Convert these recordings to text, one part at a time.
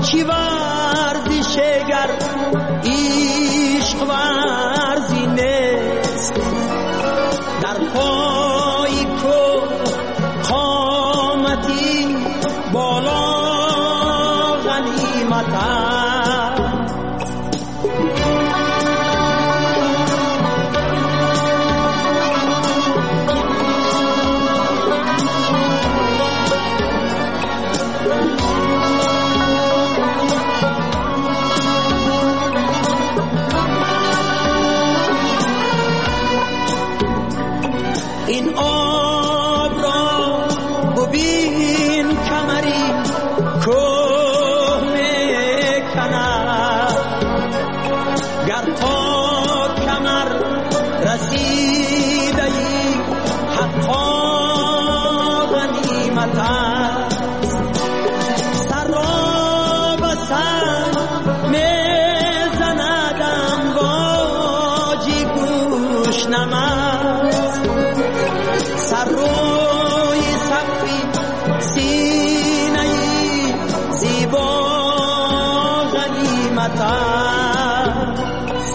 چی ورزشگر عشق ورزی نیست در پای کو قامتی بالا غنیمت این آب را ببین کمری کوه میکند گر تا کمر رسیده ای حقا غنیمت است سر را به سر میزندم باجی گوش نمست سر روی سقفی سینه زیبا غنیمت است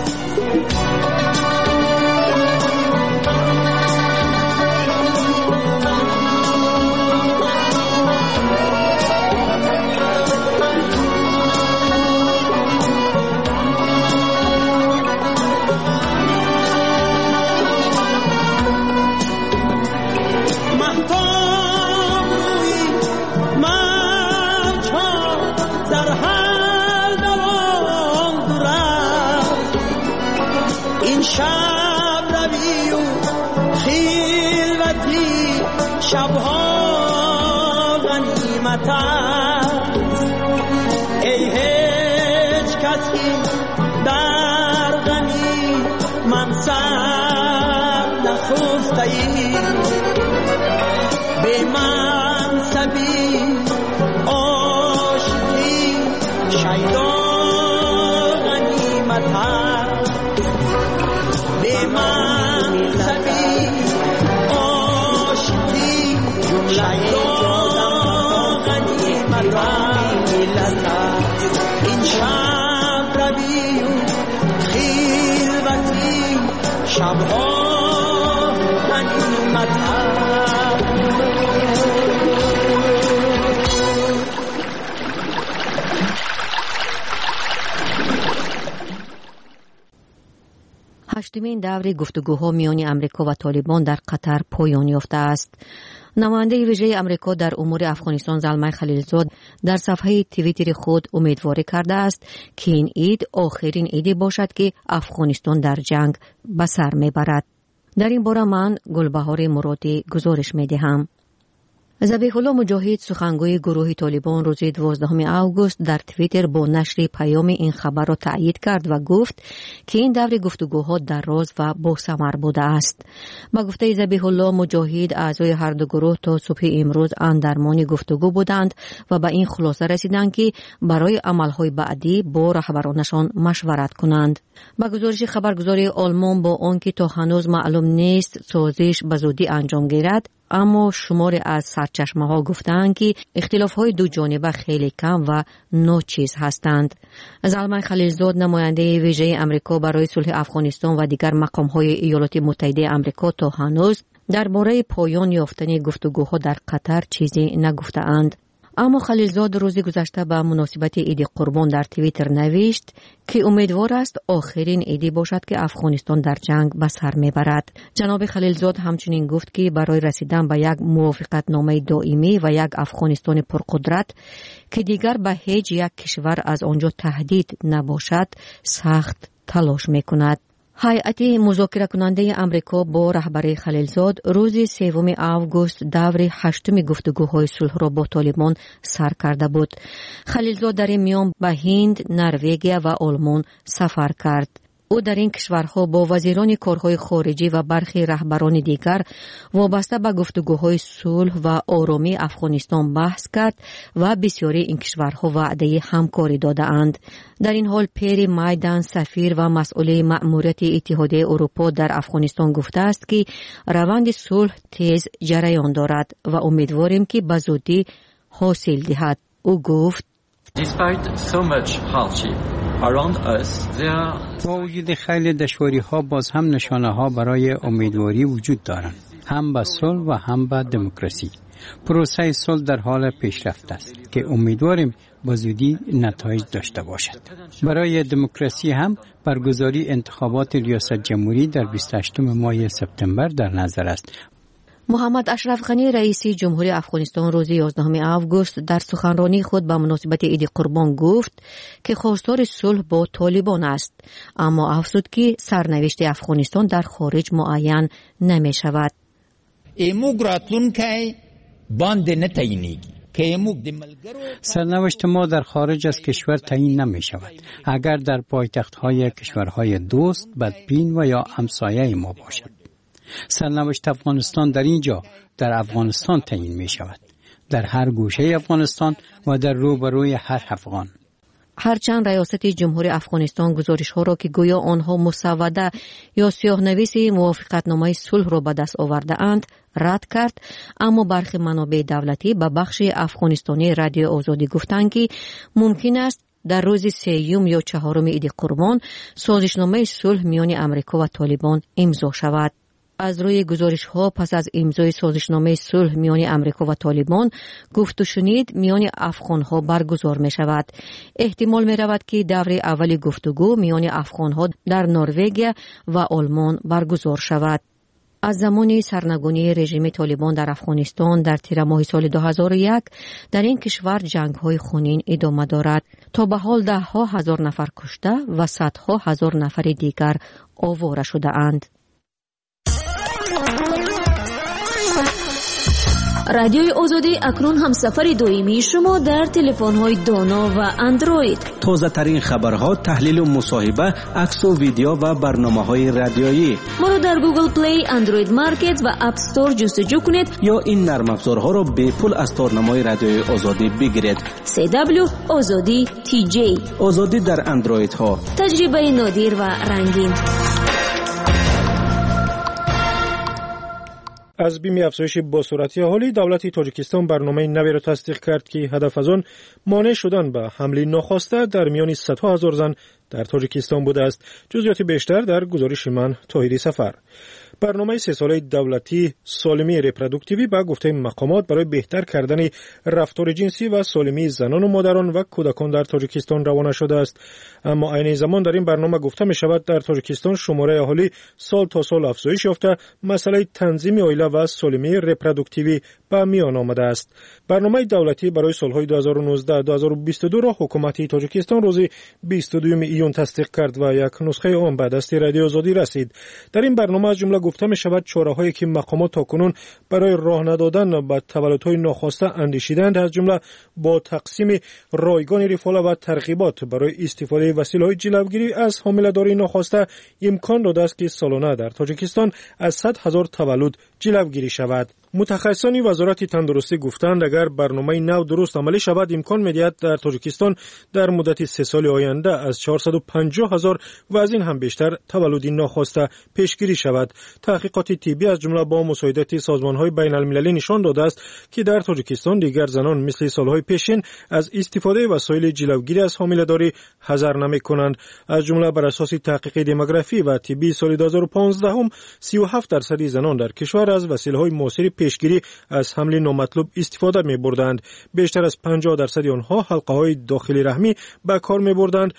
شب روی و خلوتی شبها غنیمت است ای هیچ کس که در غمی منصب نخفته ای به منصبی عاشقی شیدا غنیمت است به منصبی عاشقی شیدا غنیمت است این شب روی و خلوتی شبها غنیمت است هشتمین دور گفتگوها میان امریکا و طالبان در قطر پایان یافته است. نماینده ویژه امریکا در امور افغانستان زلمه خلیلزاد در صفحه توییتر خود امیدواری کرده است که این عید آخرین عیدی باشد که افغانستان در جنگ به سر میبرد. در این باره من گلبهار مرادی گزارش میدهم. ذبیح الله مجاهد سخنگوی گروه طالبان روز 12 آگوست در توییتر با نشر پیام این خبر را تأیید کرد و گفت که این دور گفتگوها دراز و با ثمر بوده است. با گفته ذبیح الله مجاهد اعضای هر دو گروه تا صبح امروز اندرمان گفتگو بودند و به این خلاصه رسیدند که برای عملهای بعدی با رهبرانشان مشورت کنند. با گزارش خبرگزاری آلمان با آنکه تا هنوز معلوم نیست سازش به زودی انجام گیرد، اما شماری از سرچشمه‌ها گفتند که اختلاف‌های دو جانبه خیلی کم و ناچیز هستند. زلمه خلیلزاد نماینده ویژه امریکا برای صلح افغانستان و دیگر مقام‌های ایالات متحده امریکا تا هنوز درباره پایان یافتن گفتگوها در قطر چیزی نگفته‌اند. اما خلیلزاد روز گذشته به مناسبت عید قربان در توییتر نوشت که امیدوار است آخرین عیدی باشد که افغانستان در جنگ به سر میبرد. جناب خلیلزاد همچنین گفت که برای رسیدن به یک موافقتنامه دائمی و یک افغانستان پرقدرت که دیگر به هیچ یک کشور از آنجا تهدید نباشد سخت تلاش میکند. هیئت مذاکره کننده امریکا با رهبری خلیلزاد روز 3 آگوست دور 8 گفتگوهای صلح را با طالبان سر کرده بود. خلیلزاد در این میان به هند، نروژ و آلمان سفر کرد. او در این کشورها با وزیران کارهای خارجی و برخی رهبران دیگر وابسته به گفتگوهای صلح و آرامی افغانستان بحث کرد و بسیاری این کشورها وعده همکاری داده‌اند. در این حال پیر مایدان سفیر و مسئول مأموریت اتحادیه اروپا در افغانستان گفته است که روند صلح تیز جریان دارد و امیدواریم که به زودی حاصل دهد. او گفت با وجود خیلی دشواری‌ها باز هم نشانه‌ها برای امیدواری وجود دارند، هم به صلح و هم به دموکراسی. پروسه صلح در حال پیشرفت است که امیدواریم با زودی نتایج داشته باشد. برای دموکراسی هم برگزاری انتخابات ریاست جمهوری در 28 ماه سپتامبر در نظر است. محمد اشرف غنی رئیس جمهوری افغانستان روز 11 آگوست در سخنرانی خود به مناسبت عید قربان گفت که خواستار صلح با طالبان است، اما افزود که سرنوشت افغانستان در خارج معین نمی شود. سرنوشت ما در خارج از کشور تعیین نمی شود. اگر در پایتخت‌های کشورهای دوست، بدبین و یا همسایه ما باشد. سرنوشت افغانستان در اینجا در افغانستان تعیین می شود، در هر گوشه افغانستان و در روبروی هر افغان. هرچند ریاست جمهوری افغانستان گزارش ها را که گویا آنها مسوده یا سیاه‌نویس موافقتنامه صلح را به دست آورده اند رد کرد، اما برخی منابع دولتی به بخش افغانستانی رادیو آزادی گفتند که ممکن است در روز 3 یا 4 عید قربان سازشنامه صلح میان امریکا و طالبان امضا شود. از روی گزارش ها پس از امضای سازشنامه صلح میان امریکا و طالبان گفت و شنید میان افغان ها برگزار می شود. احتمال می رود که دور اول گفتگو میان افغان ها در نروژ و آلمان برگزار شود. از زمان سرنگونی رژیم طالبان در افغانستان در تیر ماه سال 2001 در این کشور جنگ های خونین ادامه دارد. تا به حال 10,000 نفر کشته و 100,000 نفر دیگر آواره شده اند. رادیوی آزادی اکنون هم سفر دائمی شما در تلفن‌های دانا و اندروید. تازه ترین خبرها، تحلیل و مصاحبه، عکس و ویدیو و برنامه‌های رادیویی. ما را در گوگل پلی، اندروید مارکت و اپ استور جستجو کنید یا این نرم افزارها را به پول از تارنمای رادیوی آزادی بگیرید. CW آزادی TJ. آزادی در اندروید ها. تجربه نادر و رنگین. از بیم افزایش باصورتی اهالی، دولت تاجیکستان برنامه نوی را تصدیق کرد که هدف از آن مانع شدن به حمله ناخواسته در میان 100,000 زن در تاجیکستان بوده است. جزئیات بیشتر در گزارش من طاهری سفر. برنامه 3 ساله دولتی سالمی رپروداکتیوی با گفته مقامات برای بهتر کردن رفتار جنسی و سالمی زنان و مادران و کودکان در تاجیکستان روانه شده است. اما عین زمان در این برنامه گفته می شود در تاجیکستان شماره اهالی سال تا سال افزایش یافته، مسئله تنظیم عائله و سالمی رپروداکتیوی به میان آمده است. برنامه دولتی برای سالهای 2019-2022 را حکومت تاجیکستان روز 22 ایون تصدیق کرد و یک نسخه آن به دست رادیو آزادی رسید. در این برنامه از جمله گفته می شود چاره‌هایی که مقامات تاکنون برای راه ندادن به تولدهای ناخواسته اندیشیدند، از جمله با تقسیم رایگان رفاه و ترغیبات برای استفاده وسیله‌های جلوگیری از حامله‌داری ناخواسته امکان داده است که سالانه در تاجیکستان از 100,000 تولد جلوگیری شود. متخصصان وزارت تندرستی گفتند اگر برنامه نو درست عملی شود امکان می‌دهد در تاجیکستان در مدت 3 سال آینده از 450,000 و از این هم بیشتر تولد ناخواسته پیشگیری شود. تحقیقات طبی از جمله با مساعدت سازمان‌های بین‌المللی نشان داده است که در تاجیکستان دیگر زنان مثل سال‌های پیشین از استفاده وسایل جلوگیری از حامله‌داری حذر نمی‌کنند. از جمله بر اساس تحقیق دموگرافی و طبی سال 2015 37% زنان در کشور از وسایل‌های معاصر پیشگیری از حمل نامطلوب استفاده می‌بردند. بیشتر از 50% آنها حلقه‌های داخلی رحمی به کار می‌بردند،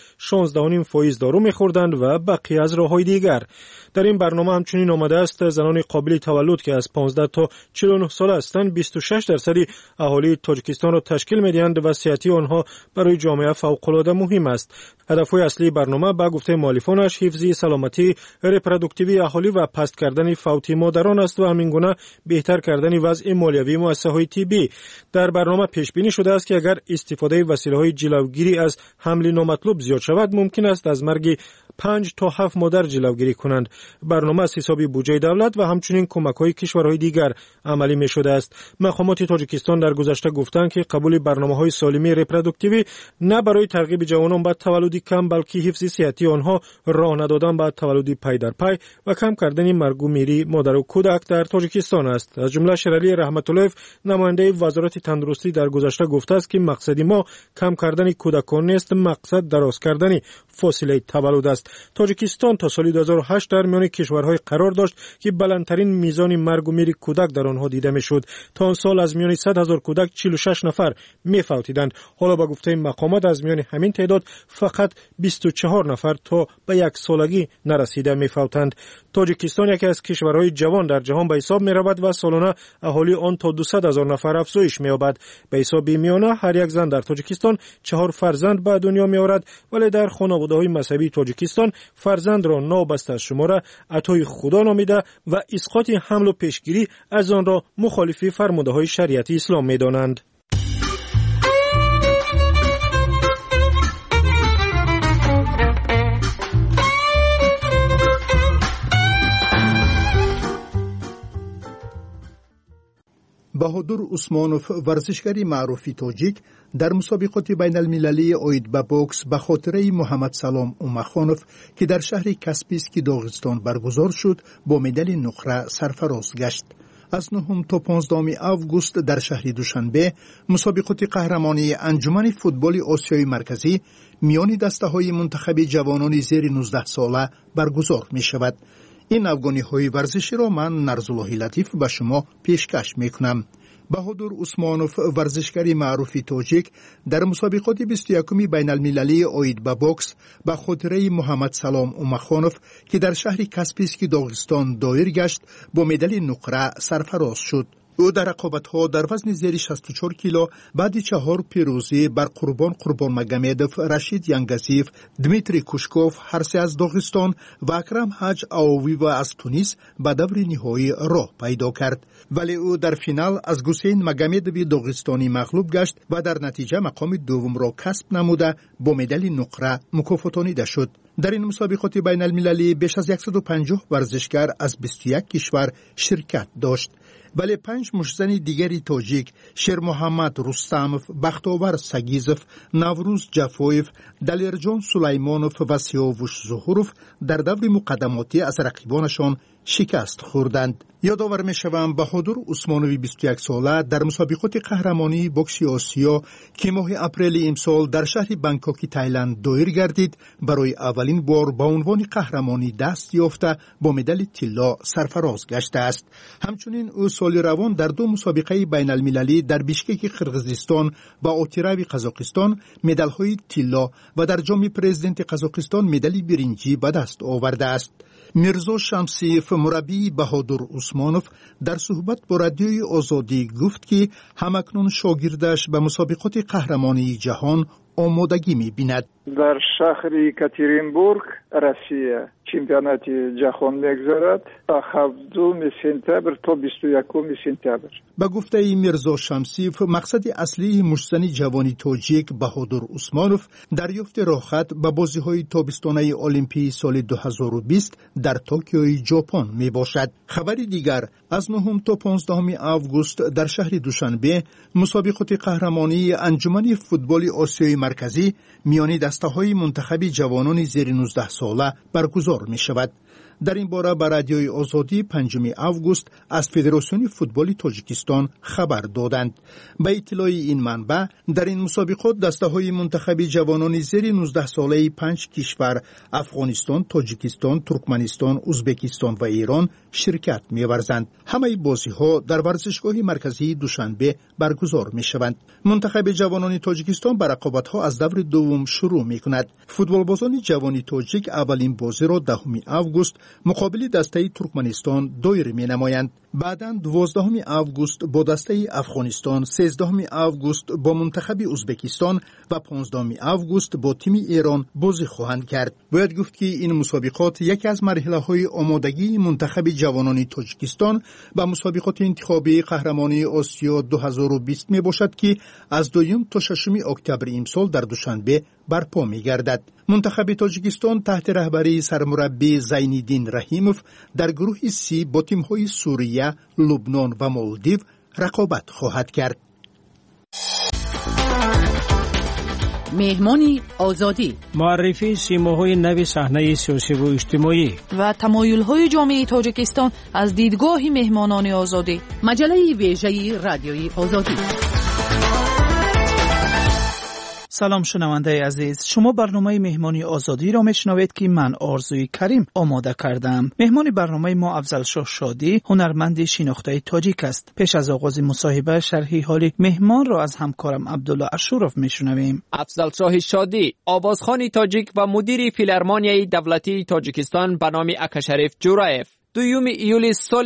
16.5% دارو می‌خوردند و بقیه از راه‌های دیگر. در این برنامه همچنین آمده است زنان قابل تولد که از 15 تا 49 سال هستند 26% اهالی تاجیکستان را تشکیل می‌دهند و صحتی آنها برای جامعه فوق‌العاده مهم است. هدف‌های اصلی برنامه به گفته مؤلفانش حفظ سلامتی رپروداکتیوی اهالی و پست کردن فوتی مادران است و همین گونه بهتر کردن وضع مالیوی مؤسسه‌های طبی. در برنامه پیش بینی شده است که اگر استفاده وسیله‌های جلوگیری از حمل نامطلوب زیاد شود ممکن است از مرگ 5 تا 7 مادر جلوگیری کنند. برنامه از حساب بودجه دولت و همچنین کمک‌های کشورهای دیگر عملی می‌شده است. مقامات تاجیکستان در گذشته گفتند که قبول برنامه‌های سالمی رپروداکتیوی نه برای ترغیب جوانان به تولد کم بلکه حفظ صحتی آنها، راه ندادن به تولد پی در پی و کم کردن مرگ و میری مادر و کودک در تاجیکستان است. از جمله شیرعلی رحمت‌الله نماینده وزارت تندرستی در گذشته گفته است که مقصد ما کم کردن کودکان نیست، مقصد دراز کردن فاصله تولد است. تاجیکستان تا سال 2008 در میان کشورهای قرار داشت که بلندترین میزان مرگ و میر کودک در آنها دیده میشد. تا آن سال از میان 100,000 کودک 46 نفر میفوتیدند. حالا با گفته مقامات از میان همین تعداد فقط 24 نفر تا به یک سالگی نرسیده میفوتند. تاجیکستان یکی از کشورهای جوان در جهان به حساب می رود و سالانه اهالی آن تا 200,000 نفر افزایش می یابد. به حساب میانه هر یک زن در تاجیکستان 4 فرزند به دنیا می آورد، ولی در خانواده‌های مذهبی تاجیکستان فرزند را نابسته از شماره عطای خدا نامیده و اسقاط حمل و پیشگیری از آن را مخالف فرمانده شریعت اسلام می دانند. بهادر عثمانوف ورزشکاری معروف تاجیک در مسابقات بین المللی اوید به بوکس به خاطره محمد سلام اومخانوف که در شهر کاسپیسک داغستان برگزار شد با مدال نقره سرفراز گشت. از 9 تا 15 آگوست در شهر دوشنبه مسابقات قهرمانی انجمن فوتبال آسیای مرکزی میان دسته‌های منتخب جوانان زیر 19 ساله برگزار می شود. این افغانی‌های ورزشی را من نرزالله لطیف به شما پیشکش میکنم. بهادر عثمانوف ورزشکاری معروف تاجیک در مسابقات 21 بین المللی اوید به بوکس به خاطره محمد سلام اومخانوف که در شهر کاسپیسک داغستان دایر گشت با مدال نقره سرفراز شد. او در رقابت‌ها در وزن زیر 64 کیلو بعد 4 پیروزی بر قربان مگامدوف، رشید ینگزیف، دمیتری کوشکوف هر سه از داغستان و اکرم حج آوی و از تونس به دور نهایی راه پیدا کرد، ولی او در فینال از حسین مگامدوی داغستانی مغلوب گشت و در نتیجه مقام دوم را کسب نموده با مدال نقره مکافاتانیده شد. در این مسابقات بین المللی بیش از 150 ورزشکار از 21 کشور شرکت داشت، ولی 5 مشزن دیگری تاجیک شیر محمد رستموف، بختاور سگیزوف، نوروز جفویف، دلیرجان سلیمانوف و سیاوش ظهوروف در دور مقدماتی از رقیبانشان شکست خوردند. یادآور می‌شوم بهادر عثمانوی 21 ساله در مسابقات قهرمانی بوکس آسیا که ماه اپریل امسال در شهر بانکوک تایلند دایر گردید برای اولین بار با عنوان قهرمانی دست یافته با مدال طلا سرفراز گشته است. همچنین او سال روان در 2 مسابقه بین المللی در بیشکک قرقیزستان و اوتیراوی قزاقستان مدال‌های طلا و در جام پرزیدنت قزاقستان مدال برنجی به دست آورده است. میرزا شمسیف مربی بهادر عثمانوف در صحبت با رادیوی آزادی گفت که همکنون شاگردش به مسابقات قهرمانی جهان آمادگی می‌بیند. در شهر یکاترینبورگ روسیه چمپیونات جهان می‌گذرد تا 7 سپتامبر تا 21 سپتامبر. با گفته میرزا شمسیف مقصد اصلی مشزن جوانی تاجیک بهادر عثمانوف دریافت راهخط به بازی‌های تابستانه المپی سال 2020 در توکیو ژاپن میباشد. خبری دیگر از 9 تا 15 آگوست در شهر دوشنبه مسابقات قهرمانی انجمن فوتبال آسیای مرکزی میان دسته‌های منتخب جوانان زیر 19 ساله برگزار می شود. در این باره به رادیوی آزادی 5 آگوست از فدراسیون فوتبال تاجیکستان خبر دادند. به اطلاع این منبع در این مسابقات دسته‌های منتخب جوانان زیر 19 ساله 5 کشور افغانستان، تاجیکستان، ترکمنستان، ازبکستان و ایران شرکت می‌ورزند. همه بازی‌ها در ورزشگاه مرکزی دوشنبه برگزار می‌شوند. منتخب جوانان تاجیکستان به رقابت‌ها از دور دوم شروع می‌کند. فوتبالبازان جوان تاجیک اولین بازی را 10 آگوست مقابل دسته ترکمنستان دایر می‌نمایند. بعداً 12 آگوست با دسته افغانستان، 13 آگوست با منتخب ازبکستان و 15 آگوست با تیم ایران بازی خواهند کرد. باید گفت که این مسابقات یکی از مرحله‌های آمادگی منتخب جوانان تاجیکستان و مسابقات انتخابی قهرمانی آسیا 2020 میباشد که از 2 تا 6 اکتبر امسال در دوشنبه برپا می‌گردد. منتخب تاجیکستان تحت رهبری سرمربی زینالدین رحیموف در گروه سی با تیم‌های سوریه، لبنان و مالدیو رقابت خواهد کرد. مهمانی آزادی، معرفی سیماهای نوی صحنه سیاسی و اجتماعی و تمایل‌های جامعه تاجیکستان از دیدگاه مهمانان آزادی. مجله ویژه رادیوی آزادی. سلام شنونده عزیز، شما برنامه مهمانی آزادی را میشنوید که من آرزوی کریم آماده کردم. مهمان برنامه ما افضلشاه شادی، هنرمند شناخته تاجیک است. پیش از آغاز مصاحبه شرحی حال مهمان را از همکارم عبدالله اشورف میشنویم. افضلشاه شادی، آوازخوان تاجیک و مدیر فیلارمونیای دولتی تاجیکستان به نام اکاشریف جورایف، 2 ایول سال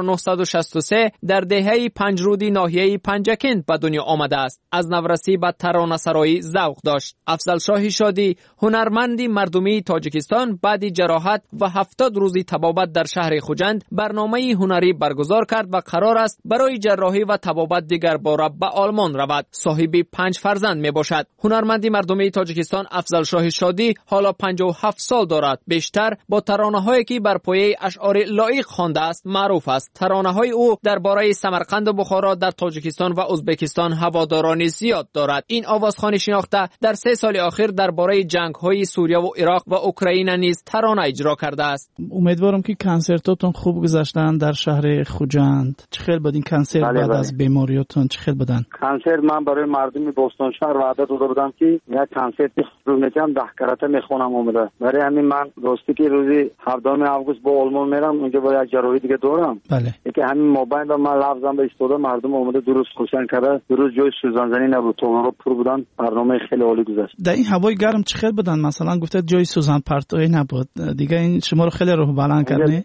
1963 در دهه پنجرودی ناحیه پنجکند به دنیا آمده است. از نورسی به ترانه‌سرایی ذوق داشت. افضلشاه شادی، هنرمندی مردمی تاجیکستان، بعد جراحت و 70 روزی طبابت در شهر خوجند برنامه هنری برگزار کرد و قرار است برای جراحی و طبابت دیگر باره به آلمان رود. صاحب 5 فرزند می باشد. هنرمندی مردمی تاجیکستان افضلشاه شادی حالا 57 سال دارد. بیشتر با ترانه‌هایی که بر پایه اشعار لایق خوانده است معروف است. ترانه‌های او درباره سمرقند و بخارا در تاجیکستان و ازبکستان هوادارانی زیاد دارد. این آوازخوان شناخته در 3 سال اخیر درباره جنگ‌های سوریه و عراق و اوکراین نیز ترانه اجرا کرده است. امیدوارم که کنسرتاتون خوب گذشتن در شهر خوجند. چه خیلی بود این کنسرت بعد از بیماریاتون؟ چه خیلی بودن؟ کنسرت من برای مردم بوستون شهر وعده داده بودم که یک کنسرت شروع می‌کنم 10 کرته میخونم اومده. برای همین من راستی که روزی 7 آگوست با آلمان میرم، اونجا با یک جراحی دیگه دارم. بله. یکی همین موبایل و من لفظم به استفاده مردم اومده درست خوشن کرده. درست جای سوزانزنی نبود، تو پر بودن. برنامه خیلی عالی گذشت. در این هوای گرم چه خیلی بودن؟ مثلا گفته جای سوزان پرتوی نبود. دیگه این شما رو خیلی روح بلند کرده.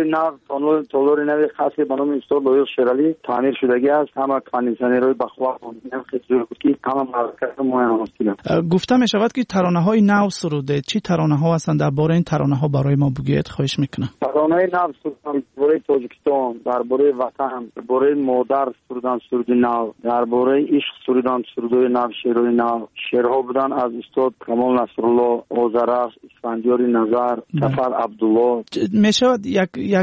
تالار نو خاصی به نام استاد لویل شرالی تعمیر شدگی است. همه کاندیشنرهای بخوا هم خیلی بود که همه مرکز مهم است. گفته می شود که ترانه‌های نو سروده. چی ترانه‌ها هستند؟ درباره این ترانه‌ها برای ما بگید خواهش میکنم. ترانه‌های نو سرودن درباره تاجیکستان، درباره وطن، درباره مادر سرودن سرود نو، درباره عشق سرودن سرودهای نو، شعرهای نو. شعرها بودن از استاد کمال نصرالله، آذرخش، اسفندیار نظر، سفر عبدالله. می شود یک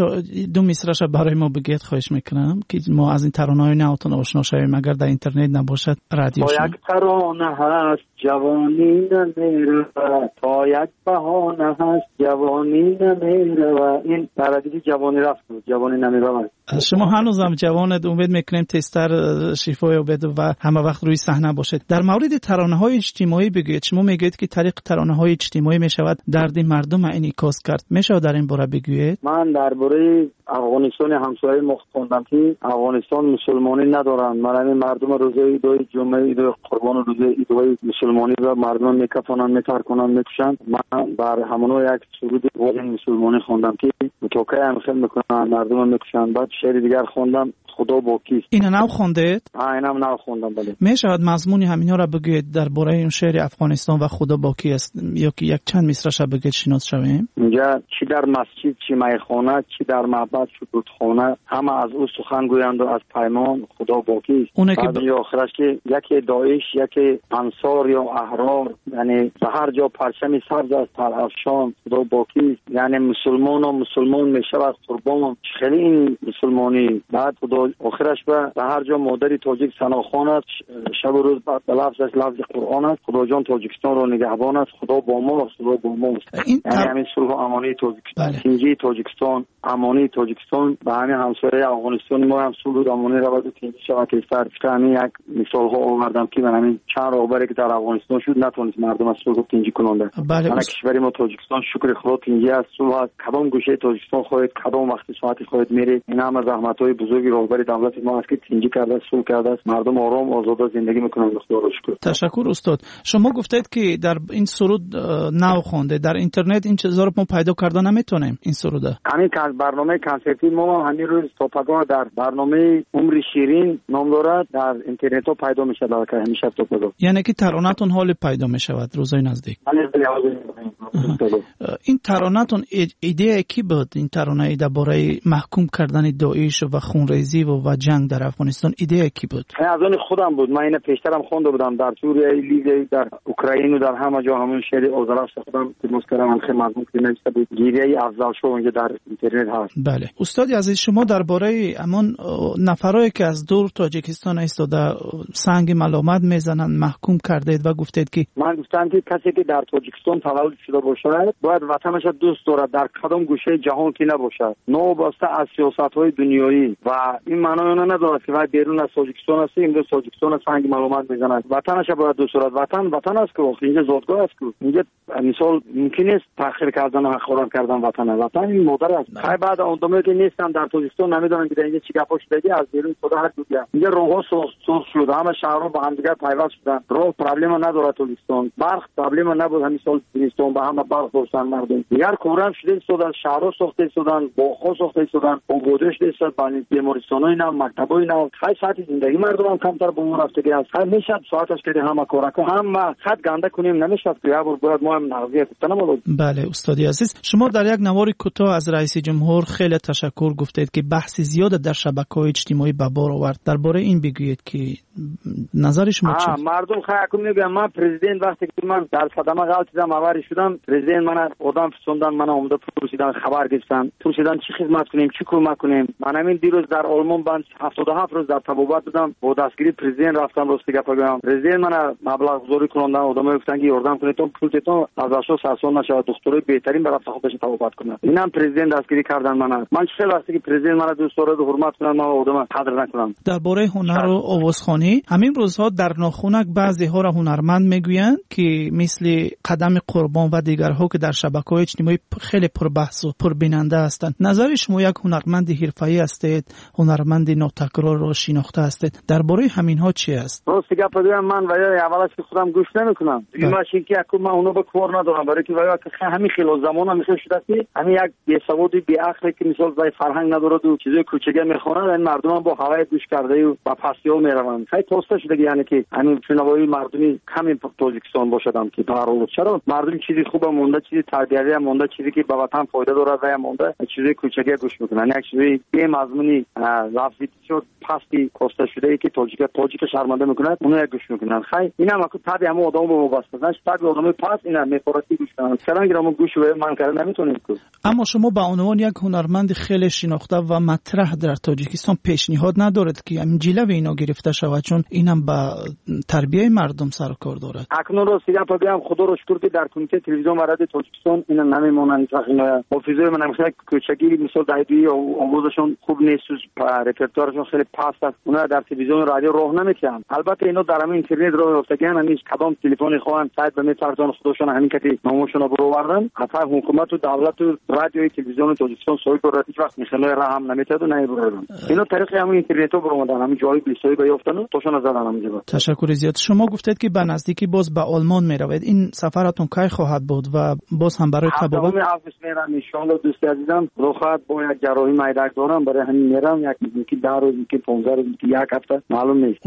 2 مصرعش برای ما بگید خواهش میکنم که ما از این ترانه‌های نوتون آشنا شویم اگر در اینترنت نباشد رادیو شما. یک ترانه هست جوانی نمیره، تا یک بهانه هست جوانی نمیره. این تردیدی جوانی رفت، جوانی نمیره. شما هنوزم جوانید، امید میکنیم تستر شفای بده و همه وقت روی صحنه باشید. در مورد ترانه‌های اجتماعی بگید. شما میگید که طریق ترانه‌های اجتماعی میشود درد مردم انعکاس کرد. میشه در این باره بگویید؟ من درباره افغانستان همسایه ما خوندم که افغانستان مسلمانی ندارن. من مردم روزه ایدای جمعه ایدای قربان روزه ایدای مسلمانی و مردم میکفنن، میترکنن، میکشن. من بر همونو یک سرود واقعی مسلمانی خوندم که توکای هم خیلی میکنن، مردم میکشن. بعد شعر دیگر خوندم خدا با کیست. اینا نو خوندید؟ اینم نو خوندم. بله. میشود مضمون همینا را بگید درباره این شعر افغانستان و خدا با کی است، یا که یک چند مصرعش بگید شناس شویم؟ اینجا چی در مسجد، چی میخانه، چی در معبد، چی رودخانه، همه از او سخن گویند و از پیمان خدا با کیست. بعد یا آخرش که یکی داعش، یکی انصار یا احرار، یعنی به هر جا پرچم سبز است پرافشان خدا با کیست. یعنی مسلمان و مسلمان میشود قربان. خیلی این مسلمانی. بعد خدا آخرش به هر جا مادری تاجیک ثناخوان است، شب و روز به لفظ قرآن است. خدا جان تاجیکستان را نگهبان است، خدا با ما است، خدا با ما است. یعنی همین صلح و امانی تاجیکستان، تنجی تاجیکستان، امانی تاجیکستان به همین همسایه افغانستان ما هم صلح و امانی رود و تنجی شود که همین یک مثال ها آوردم که من همین چند راهبری که در افغانستان شد نتونست مردم از صلح و تنجی کننده. من کشور ما تاجیکستان شکر خدا تنجی است، صلح است. کدام گوشه تاجیکستان خواهید، کدام وقت ساعتی خواهید میرید. این هم زحمت‌های بزرگی راهبری دولت ما است که تنجی کرده است، صلح کرده است. مردم آرام آزاد زندگی میکنن. خدا را شکر. تشکر استاد. شما گفتید که در این سرود نو خونده. در اینترنت این چیزا رو ما پیدا کردن نمیتونیم. این سرود همین برنامه کنسرتی ما همین روز توپگاه در برنامه عمر شیرین نام دارد، در اینترنت ها پیدا میشه. در همیشه توپگاه یعنی که ترانه‌تون حال پیدا میشود روزای نزدیک. بله خیلی این ترانه‌تون ایده کی بود؟ این ترانه درباره محکوم کردن داعش و خونریزی و جنگ در افغانستان ایده کی بود؟ از اون خودم بود. من اینو پیشترم خونده بودم در سوریه، لیبی، در اوکراین و در همه جا همون شعر اوزراش خودم مذکرم خیلی مضمون که نوشته بود. گیریه افضل شو اونجا در اینترنت هست. بله. استاد عزیز، شما درباره امان نفرایی که از دور تاجیکستان ایستاده سنگ ملامت میزنن محکوم کردید و گفتید که من گفتم که کسی که در تاجیکستان تولد شده باشد باید وطنش دوست دارد، در کدام گوشه جهان که نباشد، نوابسته از سیاست‌های دنیایی. و این معنی اون ندارد که بیرون از تاجیکستان است امروز تاجیکستان سنگ ملامت میزند. وطنش باید دوست دارد. وطن است که اینجا زادگاه است که اینجا مثال ممکن است تأخیر کردن و خراب کردن وطن این مادر است. خیلی بعد آدمایی که نیستن در تاجیکستان نمیدونن که اینجا چی گپا شده از بیرون خدا هر دو اینجا راه‌ها سرخ شد، همه شهرها با هم دیگه پیوست شدن. راه پرابلم نداره تاجیکستان، برق پرابلم نبود همین سال تاجیکستان با همه برق داشتن مردم. دیگر کورم شده شدن، شهرها ساخته شدن، باغ‌ها ساخته شدن، آبادش شده، بیمارستانای نو، مکتبای نو. خیلی ساعت زندگی مردم هم کمتر به اون رفته است. خیلی میشه ساعتش که همه کارا که هم خط گنده کنیم نمیشه که یا باید ما هم نقضیه کنیم. بله استادی عزیز، شما در یک نوار کوتاه از رئیس جمهور خیلی تشکر گفتید که بحث زیاد در شبکه‌های اجتماعی به بار آورد. درباره این بگویید که نظر شما چیست؟ مردم خیلی میگن من پرزیدنت وقتی که من در صدمه غلطیدم آوری شدم، پرزیدنت من آدم فسوندن، من اومده پرسیدن خبر گرفتن، پرسیدن چی خدمت کنیم، چی کمک کنیم. من همین دیروز در آلمان بند 77 روز در تبابت بودم، با دستگیری پرزیدنت رفتم راستی گپ بگم. پرزیدنت من مبلغ گذاری کردن، آدمای گفتن که یاردم کنید تا پولتون از اشو سرسون نشه، دکترای بهترین برای خودش تبابت کنه. اینم پرزیدنت دستگیری کردن من چه وقتی که پرزیدنت من دوست داره حرمت کنم، من آدم قدر نکنم. درباره هنر و آوازخوانی همین روزها در ناخونک بعضی‌ها را هنرمند میگویند که مثل قدم قربان و دیگرها که در شبکه‌های اجتماعی خیلی پربحث و پربیننده هستند. نظر شما یک هنرمند حرفه‌ای هستید، هنرمند ناتکرار و شناخته هستید، درباره همینها چی است؟ راست گپ بگم من اولش که خودم گوش نمیکنم. این ماشین که من اونو به کار ندارم، برای که همین خیلی زمانم میشه شده که همین یک بی‌سوادی بی‌عقلی که مثلا زای فرهنگ نداره و چیزای کوچیکه میخونه، این مردم با هوای گوش کرده و با پسیو میروند. خیلی توسته شده یعنی که همین شنوایی مردمی کمی تاجیکستان باشدم که دارو چرا مردم چیزی خوبه مونده، چیزی تربیتی مونده، چیزی که به وطن فایده داره و مونده، چیزی کوچیکه گوش میکنن. یک چیزی بی مضمونی لفظی شد پستی کوسته شده ای که تاجیک شرمنده میکنه اونو گوش میکنن. خیلی اینم اكو تابع همه آدم با وابسته نش تابع آدم پاس اینا میپرسی گوش کنن. چرا گرام گوش و من کردن نمیتونیم که. اما شما به عنوان یک هنرمند خیلی شناخته و مطرح در تاجیکستان پیشنهاد ندارد که همین جلوه اینا گرفته شود، چون اینم با تربیت مردم سر کار دارد. اکنون رو سیگا بگم خدا رو شکر که در کمیته تلویزیون و رادیو تاجیکستان اینا نمیمونن. اینا حافظه من مثلا کوچگی مثلا دایدی و آموزشون خوب نیست، رپرتوارشون خیلی پست است، اونا در تلویزیون و رادیو راه نمیکنن. البته اینا در همین اینترنت راه افتادن، همین کدام تلفن خواهن سایت به میترسون خودشون همین کتی نامشون رو بروردن. حتی حکومت و دولت و رادیو تلویزیون تاجیکستان سوی رو هیچ وقت میخنه راه هم نمیتاد و نمیبردن. اینا طریق همین اینترنت رو بروردن، همین جای بیسوی بیافتن توشون زدن همینجا. تشکر زیاد. شما گفتید که به نزدیکی باز به آلمان میروید. این سفرتون کی خواهد بود و باز هم برای تبابت؟ میرم ان شاء الله دوست عزیزم. روخات با یک جراحی معده دارم، برای همین میرم یکی 10 روز که 15 روز که یک هفته معلوم نیست.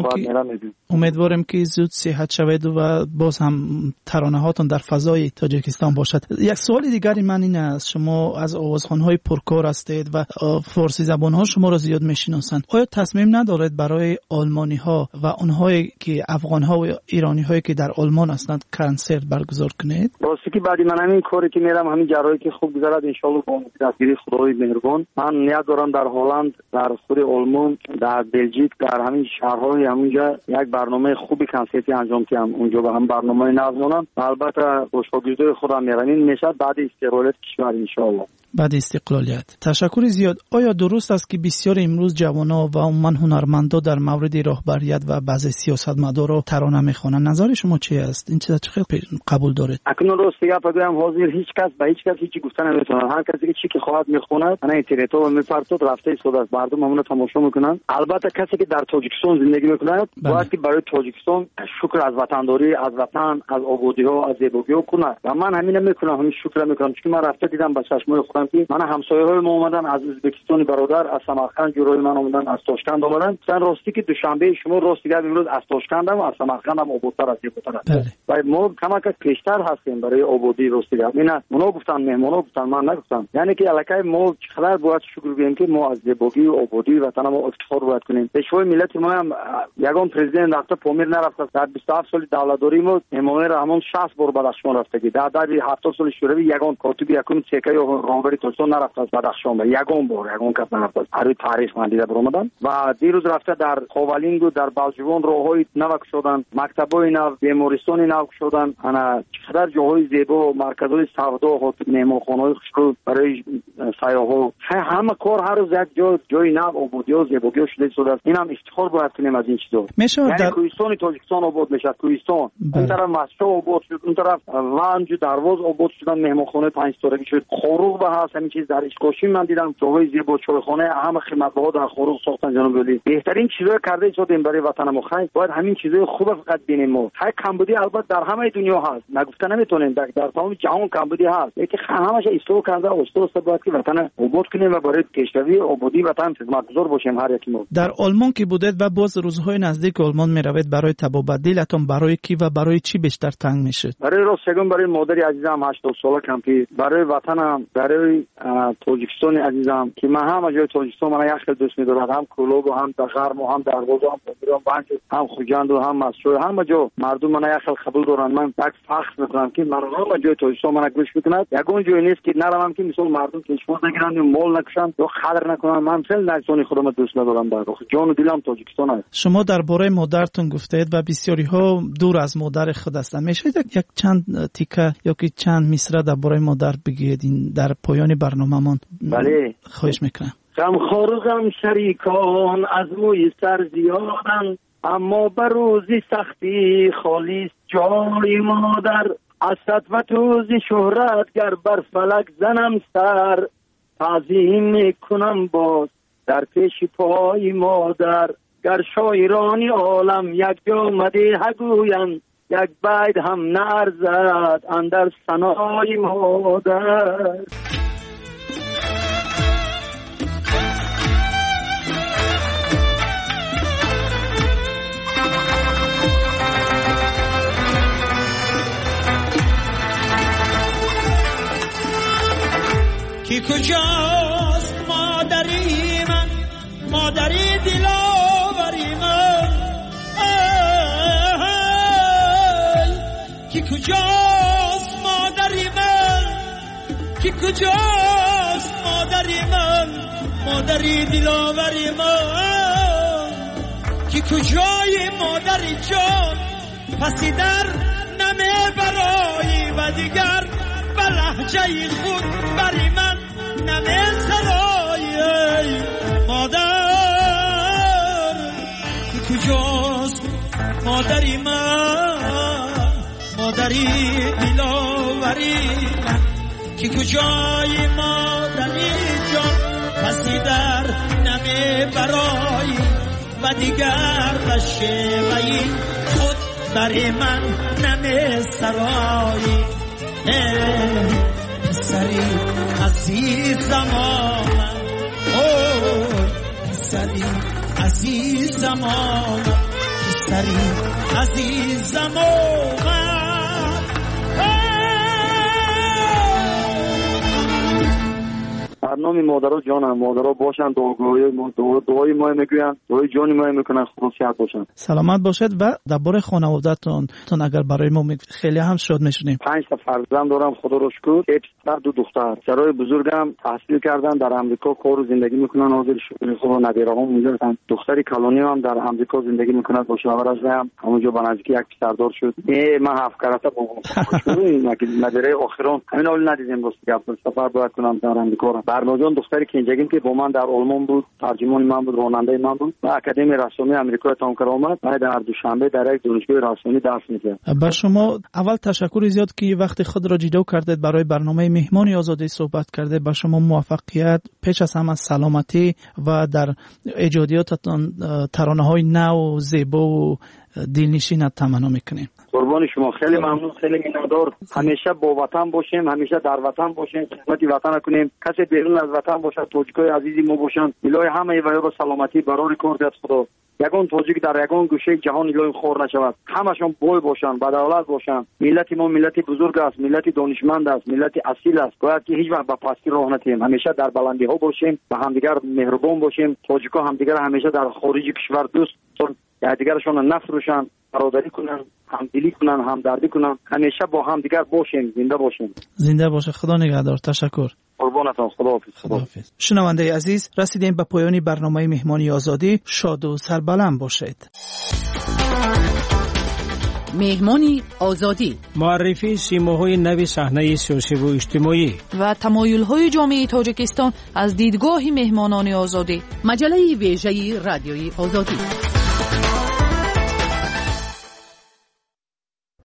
امیدوارم که زود صحت شوید و باز هم ترانه هاتون در فضای تاجیکستان باشد. یک سوال دیگری من این است، شما از آوازخوان‌های پرکار هستید و فارسی زبان‌ها شما را زیاد میشناسند. آیا تصمیم ندارید برای آلمانی‌ها و اونهایی که افغان‌ها و ایرانی‌هایی که در آلمان هستند کنسرت برگزار کنید؟ راستی که بعد من همین کاری که میرم همین جراحی که خوب گذرد ان شاء الله با دستگیری خدای مهربان من نیاز دارم در هلند، در خود آلمان، در بلژیک، در همین شهرهای همونجا یک برنامه خوبی کنسرتی انجام کنم. اونجا با هم برنامه نظمونم. البته با شاگردای خودم میرم. این میشه بعد استقلالیت کشور ان شاء الله. بعد استقلالیت. تشکر زیاد. آیا درست است که بسیار امروز جوانان و عموما هنرمندا در مورد راهبریت و بعضی سیاستمدارا ترانه میخوانند؟ نظر شما چی است؟ این چیزا چه قبول دارید؟ اکنون راست بگم حاضر هیچ کس به هیچ کس هیچ گفتن نمیتونه. هر کسی که چی که خواهد میخونه انا اینترنت رو میپرتاد رفته ایستاد است، مردم همون تماشا میکنن. البته کسی که در تاجیکستان زندگی میکنه باید که برای تاجیکستان شکر از وطنداری، از وطن، از آبادی ها، از زیبایی ها کنه. و من همین میکنم، همین شکر میکنم چون من رفته دیدم با چشمای خودم که من همسایه‌های ما اومدن از ازبکستان برادر، از سمرقند جورای من اومدن، از تاشکند اومدن. مثلا راستی که دوشنبه شما راستی امروز از تاشکندم و از سمرقندم آبادتر از زیباتر است. و ما کما ما که پیشتر هستیم برای آبادی راستی. اینا اونا گفتن، مهمونا گفتن، من نگفتم. یعنی که الکی ما چقدر باید شکر بگیم که ما از زیبایی و آبادی وطن ما افتخار باید کنیم. پیشوای ملت ما هم یگان پرزیدنت رفته پامیر نرفته. در 27 سال دولتداری ما امام رحمان 60 بار بدخشان رفته که در 70 سال شوروی یگان کاتب یکم سکه یا راهبری تلسون نرفته از بدخشان. یگان بار یگان کس نرفته. هر تاریخ من دیده برآمدن و دیروز رفته در خوالینگ و در بالجوان راههای نو شدن، مکتبای نو، بیمارستان نو شدن. انا چقدر جاهای زیبا، مرکزهای سودا و مهمانخانه‌های خوشگل برای سیاحا. همه کار هر روز یک جای نو آبادی و زیبایی شده است. این هم افتخار باید کنیم از این چیزا. یعنی کوهستان تاجیکستان آباد میشه. کوهستان اون طرف مسجد آباد شد، اون طرف ونج درواز آباد شدن، مهمانخانه 5 ستاره شد. خروغ به هست همین چیز در اشکاشی من دیدم جاهای زیبا، چایخانه، همه خدمت‌ها در خروغ ساختن. جناب ولی بهترین چیزا کرده شدیم برای وطن ما. باید همین چیزای خوب فقط ببینیم. ما کمبودی البته در همه دنیا هست، نگفته نمیتونیم، در تمام جهان کمبودی هست، لیکن همش اصلاح کرده است باید که وطن آباد کنیم و برای پیشروی آبادی وطن خدمتگزار باشیم هر یکی ما. در آلمان که بودید و باز روزهای نزدیک آلمان میروید برای تبادلتون برای کی و برای چی بیشتر تنگ میشید؟ برای راستگان برای مادری عزیزم 80 ساله کمپی، برای وطنم، برای تاجیکستان عزیزم که من هم جای تاجیکستان من یک خیلی دوست می‌دارم، هم کلوب و هم دغرم و هم درواز و هم بنج هم خوجند و هم مسجد، همه جا مردم من یک خیلی قبول دارن. من یک فخر می‌کنم که من همه جای تاجیکستان من گوش می‌کنم. یگان جای نیست که نروم که مثلا مردم کشمون نگیرن و مال نکشن یا قدر نکنن. من خیلی نزدیک خودم دوست ندارم. در واقع جان و دلم تاجیکستان است. شما درباره مادرتون گفتید و بسیاری ها دور از مادر خود هستند. میشه یک چند تیکه یا که چند مصرع درباره مادر بگید در پایان برنامه‌مان؟ بله خواهش میکنم. غمخوار غم شریکان از موی سر زیادن، اما بر روزی سختی خالی جای مادر. از سطوت روزی شهرت گر بر فلک زنم سر، تعظیم میکنم باز در پیش پای مادر. گر شاعرانی عالم یک جا مدیح گویند، یک بیت هم نرزد اندر ثنای مادر. کی کجاست مادری من، مادری دلاوری من؟ کی کجاست مادری من، کی کجاست مادری من، مادری دلاوری من؟ کی کجای مادری جان، پسی در نمی برایی و دیگر به لحجه خود بری من نمی سرایی. مادر کی کجاست مادری من، مادری دلاوری من؟ کی کجای مادری جان، پسی در نمی برایی و دیگر به شیوهی خود بری من نمی سرایی. پسری عزیزم آمد، پسری عزیزم آمد، پسری عزیزم آمد. برنامه مادرها جانم، مادرها باشن، دعای ما میگوین، دعای جانی ما میکنن، خدا صحت باشن، سلامت باشد. و درباره خانواده‌تون اگر برای ما خیلی هم شاد میشونیم. 5 تا فرزند دارم خدا رو شکر، 2 پسر 2 دختر. پسرای بزرگم تحصیل کردن در امریکا، کار و زندگی میکنن، حاضر شکر خدا. نبیره‌ها اونجا هستن. دختری کلانی هم در امریکا زندگی میکنه، با شوهرش هم همونجا با نزدیکی یک پسردار شد. من 7 کرته بابا نبیره آخران همین اول ندیدیم. راست گپ سفر باید کنم در امریکا. برنامه‌جان دختری که اینجا که با من در آلمان بود، ترجمان من بود، راننده من بود و اکادمی رسمی آمریکا تام کرامت. بعد در دوشنبه در یک دانشگاه رسمی درس می‌داد. با شما اول تشکر زیاد که وقت خود را جدا کردید برای برنامه مهمانی آزادی صحبت کرده. با شما موفقیت، پیش از همه سلامتی و در ایجادیاتتان ترانه‌های نو و زیبا و دلنشینت تمنا میکنیم. قربان شما، خیلی ممنون، خیلی مینادار. همیشه با وطن باشیم، همیشه در وطن باشیم، خدمت وطن کنیم. کسی بیرون از وطن باشه، توجیکای عزیزی ما باشن، الهی همه و سلامتی برای کار دست خدا. یگان توجیک در یگان گوشه جهان الهی خور نشود. همشون بوی باشن، بدولت باشن. ملت ما ملت بزرگ است، ملت دانشمند است، ملت اصیل است. باید که هیچ وقت به پستی راه نتیم. همیشه در بلندی ها باشیم، به همدیگر مهربان باشیم. توجیکا همدیگر همیشه در خارج کشور دوست دیگرشون نفروشن، برادری کنن، همدلی کنن، همدردی کنن. همیشه با هم دیگر باشیم، زنده باشیم. زنده باشه. خدا نگهدار. تشکر. قربانتان. خداحافظ. شنونده عزیز، رسیدیم به پایان برنامه مهمانی آزادی. شاد و سربلند باشید. مهمانی آزادی، معرفی سیماهای نو صحنه سیاسی و اجتماعی و تمایل‌های جامعه تاجیکستان از دیدگاه مهمانان آزادی. مجله ویژه رادیوی آزادی.